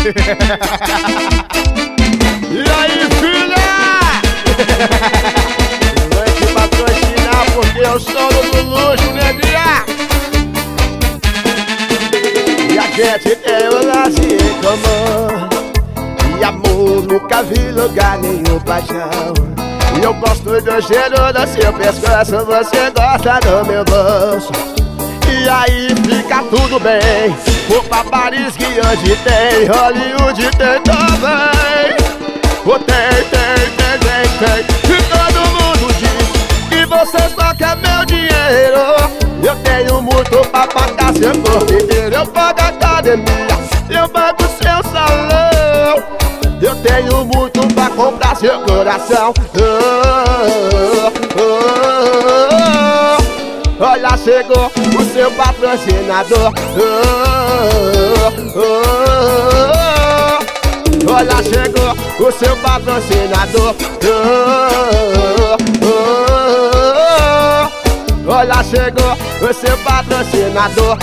E aí, filha? Vai te patrocinar porque eu sou do luxo, neguinha. E a gente tem um lance em comum. E amor, nunca vi lugar nenhum paixão. E eu gosto do cheiro do seu pescoço, você gosta do meu bolso. E aí fica tudo bem. Vou pra Paris que hoje tem, Hollywood tem também. Oh, tem. E todo mundo diz que você só quer meu dinheiro. Eu tenho muito pra pagar seu corpo inteiro. Eu pago a academia, eu pago seu salão. Eu tenho muito pra comprar seu coração. Olha, chegou o seu patrocinador. Olha, chegou o seu patrocinador. Olha, chegou o seu patrocinador.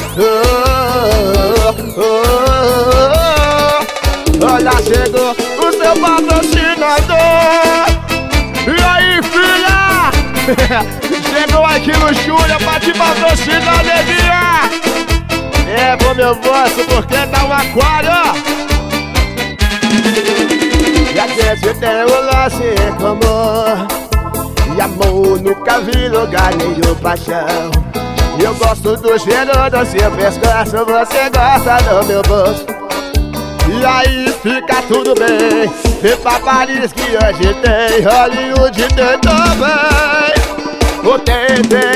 Olha, chegou o seu patrocinador. E aí, filha? Chegou aqui no Luxúria pra te patrocinar, neguinha. É, pô, meu bolso, porque tá um aquário, ó. E a gente tem um lance em comum. E amor, nunca vi lugar nenhum paixão. E eu gosto do cheiro do seu pescoço, você gosta do meu bolso. E aí fica tudo bem. Vem pra Paris que hoje tem, Hollywood tem também. Oh, tem.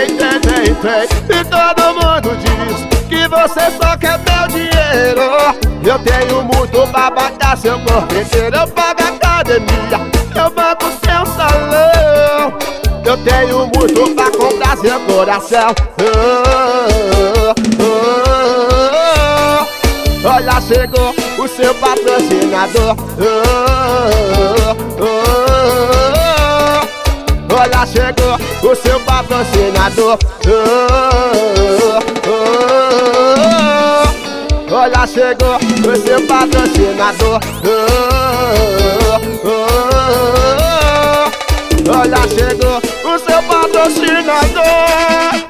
E todo mundo diz que você só quer meu dinheiro. Eu tenho muito pra pagar seu corpo inteiro. Eu pago a academia, eu banco seu salão. Eu tenho muito pra comprar seu coração. Olha, chegou o seu patrocinador. Olha, chegou o seu patrocinador. Olha, chegou o seu patrocinador. Olha, chegou o seu patrocinador.